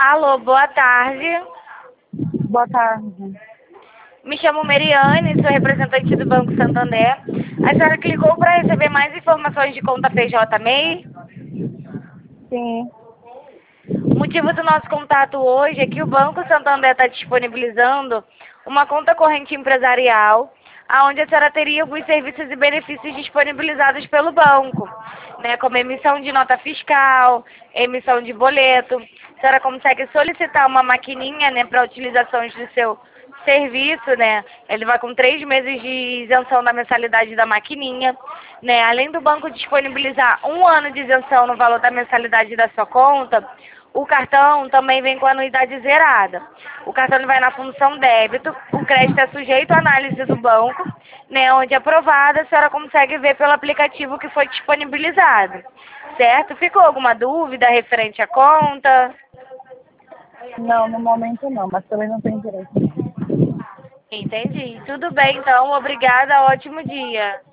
Alô, boa tarde. Boa tarde. Me chamo Meriane, sou representante do Banco Santander. A senhora clicou para receber mais informações de conta PJ MEI? Sim. O motivo do nosso contato hoje é que o Banco Santander está disponibilizando uma conta corrente empresarial, onde a senhora teria alguns serviços e benefícios disponibilizados pelo banco, né, como emissão de nota fiscal, emissão de boleto. A senhora consegue solicitar uma maquininha, né, para utilização do seu serviço, né? Ele vai com 3 meses de isenção da mensalidade da maquininha, né? Além do banco disponibilizar 1 ano de isenção no valor da mensalidade da sua conta, o cartão também vem com a anuidade zerada. O cartão vai na função débito, o crédito é sujeito à análise do banco, né? Onde aprovada, a senhora consegue ver pelo aplicativo que foi disponibilizado, certo? Ficou alguma dúvida referente à conta? Não, no momento não, mas também não tem interesse. Entendi. Tudo bem, então. Obrigada. Ótimo dia.